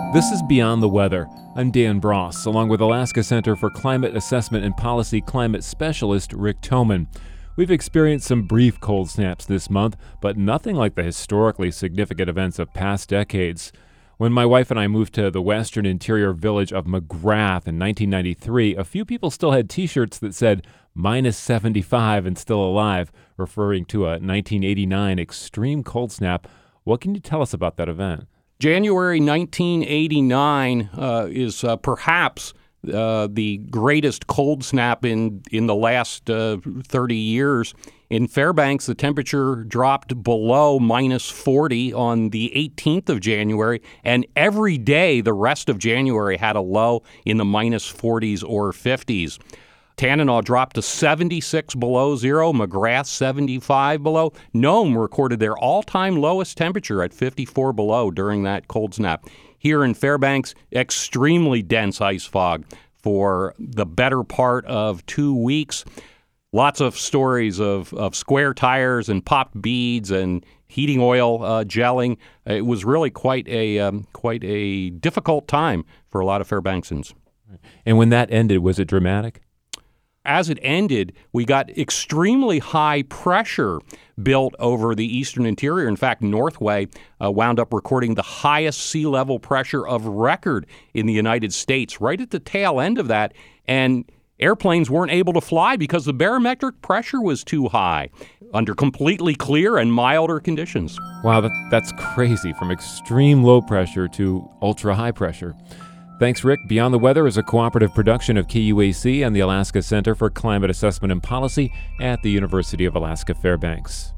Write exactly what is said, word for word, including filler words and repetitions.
This is Beyond the Weather. I'm Dan Bross, along with Alaska Center for Climate Assessment and Policy climate specialist Rick Thoman. We've experienced some brief cold snaps this month, but nothing like the historically significant events of past decades. When my wife and I moved to the western interior village of McGrath in nineteen ninety-three, a few people still had T-shirts that said minus seventy-five and still alive, referring to a nineteen eighty-nine extreme cold snap. What can you tell us about that event? January nineteen eighty-nine uh, is uh, perhaps uh, the greatest cold snap in, in the last uh, thirty years. In Fairbanks, the temperature dropped below minus forty on the eighteenth of January, and every day the rest of January had a low in the minus forties or fifties. Tanana dropped to seventy-six below zero, McGrath seventy-five below. Nome recorded their all-time lowest temperature at fifty-four below during that cold snap. Here in Fairbanks, extremely dense ice fog for the better part of two weeks. Lots of stories of, of square tires and popped beads and heating oil uh, gelling. It was really quite a um, quite a difficult time for a lot of Fairbanksans. And when that ended, was it dramatic? As it ended, we got extremely high pressure built over the eastern interior. In fact, Northway uh, wound up recording the highest sea level pressure of record in the United States right at the tail end of that. And airplanes weren't able to fly because the barometric pressure was too high under completely clear and milder conditions. Wow, that, that's crazy, from extreme low pressure to ultra high pressure. Thanks, Rick. Beyond the Weather is a cooperative production of K U A C and the Alaska Center for Climate Assessment and Policy at the University of Alaska Fairbanks.